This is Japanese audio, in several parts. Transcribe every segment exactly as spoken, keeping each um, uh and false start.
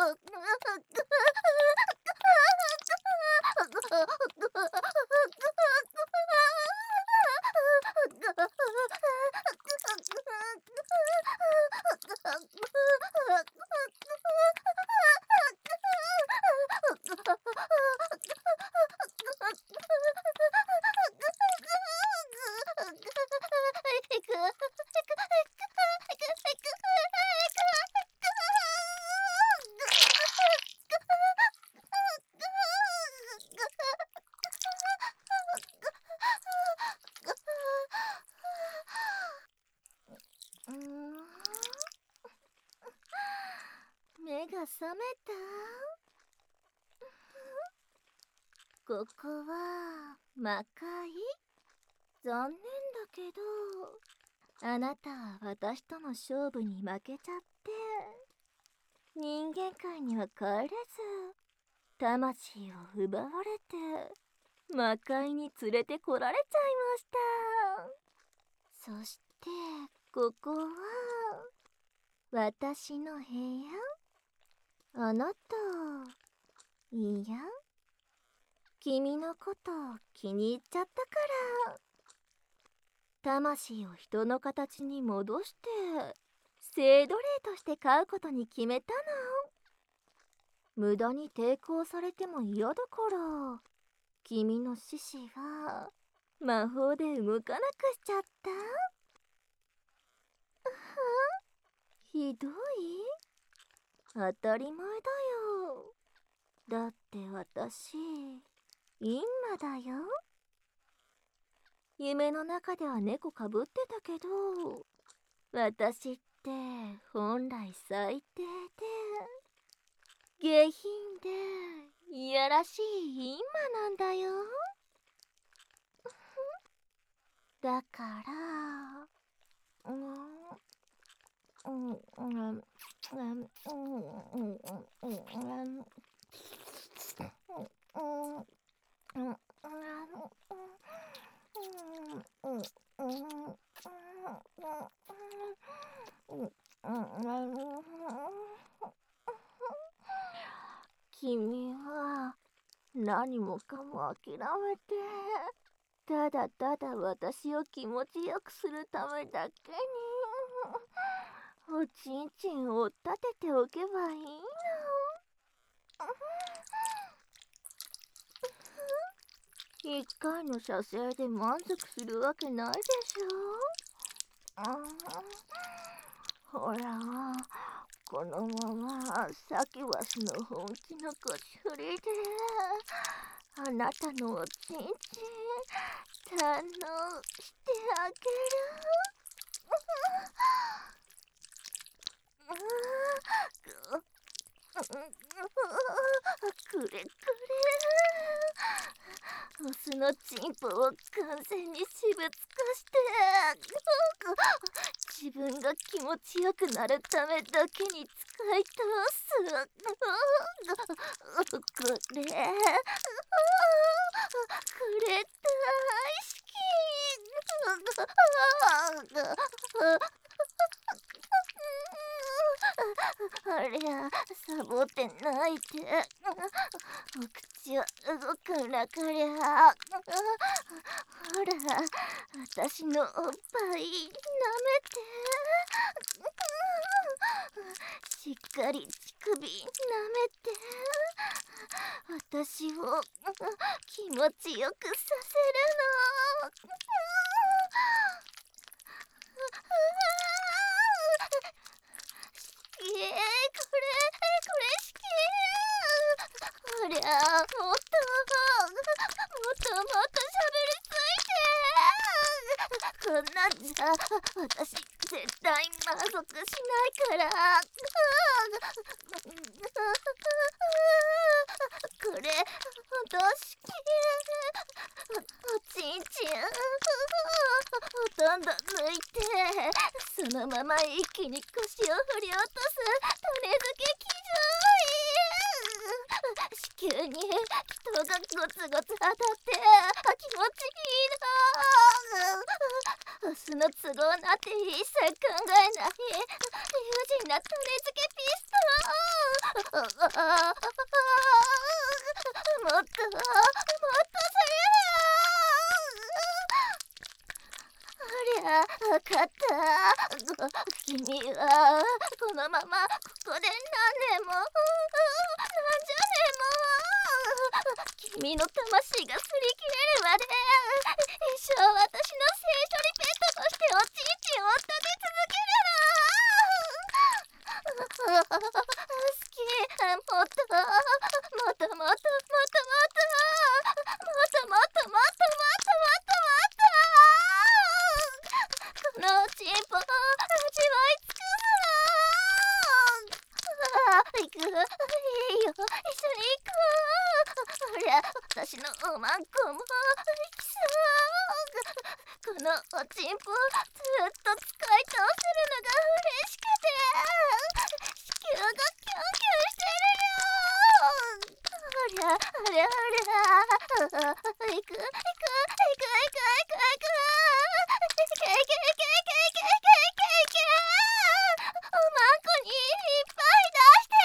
目が覚めた。ここは魔界？残念だけどあなたは私との勝負に負けちゃって人間界には帰れず魂を奪われて魔界に連れてこられちゃいました。そしてここは私の部屋。あなた、いや、君のこと気に入っちゃったから。魂を人の形に戻して、性奴隷として飼うことに決めたの。無駄に抵抗されても嫌だから、君の獅子は魔法で動かなくしちゃった。ひどい？当たり前だよ。だって私、インマだよ。夢の中では猫かぶってたけど、私って本来最低で、下品で、いやらしいインマなんだよ。だから、うん、うん、うん、うん、うん、うん、うん、君は何もかも諦めてただただ私を気持ちよくするためだけにおちんちんを立てておけばいいの。一回の射精で満足するわけないでしょ。ほら、このままサキワスの本気の腰振りであなたのおちんちん堪能してあげる。くれくれ。オスのチンポを完全に私物化して自分が気持ちよくなるためだけに使い通す。これくれ大好き。ありゃ、サボってないで。お口は動かなかりゃ。ほら、私のおっぱい舐めて。しっかり乳首舐めて。私を気持ちよくさせるの。えー、これ、これしきー。ありゃ、もっと、もっともっとしゃべりついて。こんなんじゃ、私、絶対満足しないから。これ、ほんとしきー。おちんちん、ほとんど抜いて、そのまま一気に腰を振り落とす種付け騎乗位。子宮に人がゴツゴツ当たって気持ちいいの。オスの都合なんて一切考えない理不尽な種付けピストもっともっとそれありゃわかった。君はこのままここで何年も何十年も君の魂が擦り切れるまで一生私の聖書リペットとしておちんちんを立て続けるの。好き。もっともっともっともっともっともっともっともっともっともっともっともっとこのチンポを味わい尽くすの。行く。いいよ、一緒に行こう。ほら、私のおまんこも行きそう。このおちんぽずっと使い倒せるのが嬉しくて子宮がキュンキュンしてるよ。ほらほらほら行く行く行く行く行く行く行く行く行く行く行く行くおまんこにいっぱい出して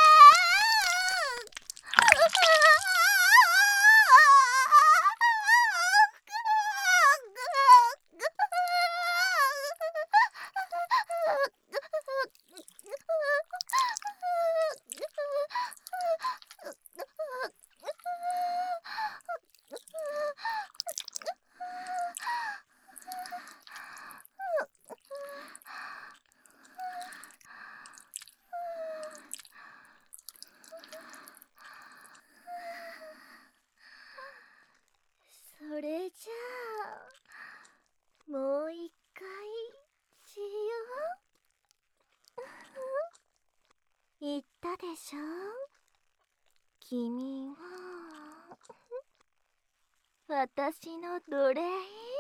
それじゃあもう一回しよう。言ったでしょ、君は私の奴隷。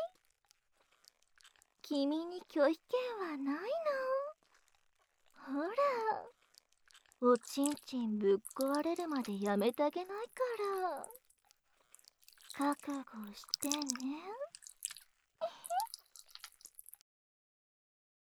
君に拒否権はないの。ほら、おちんちんぶっ壊れるまでやめてあげないから。覚悟してね。